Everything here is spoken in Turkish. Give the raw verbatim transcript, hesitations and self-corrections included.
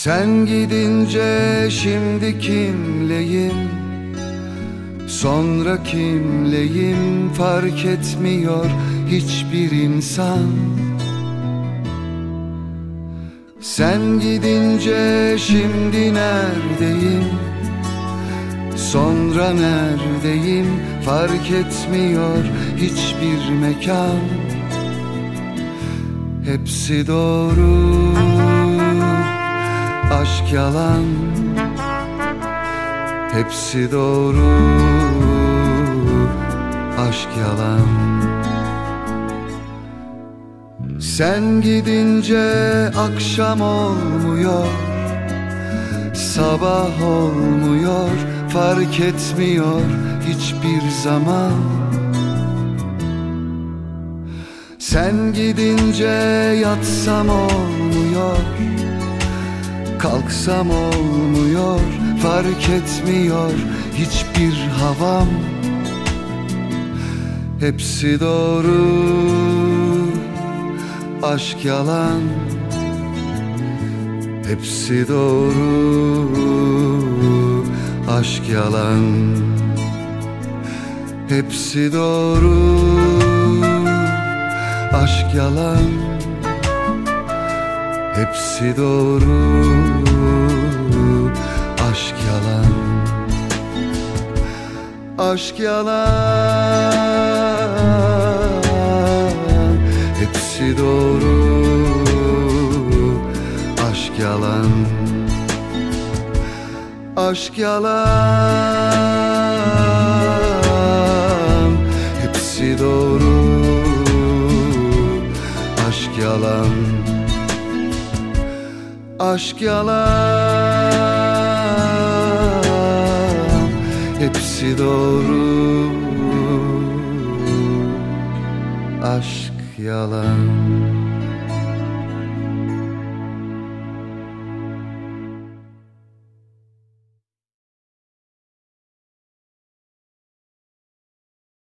Sen gidince şimdi kimleyim, sonra kimleyim fark etmiyor hiçbir insan. Sen gidince şimdi neredeyim, sonra neredeyim fark etmiyor hiçbir mekan. Hepsi doğru, aşk yalan. Hepsi doğru, aşk yalan. Sen gidince akşam olmuyor, sabah olmuyor, fark etmiyor hiçbir zaman. Sen gidince yatsam olmuyor, kalksam olmuyor, fark etmiyor hiçbir havam. Hepsi doğru, aşk yalan. Hepsi doğru, aşk yalan. Hepsi doğru, aşk yalan. Hepsi doğru, aşk yalan. Aşk yalan. Hepsi doğru, aşk yalan. Aşk yalan. Hepsi doğru, aşk yalan. Aşk yalan. Hepsi doğru, aşk yalan.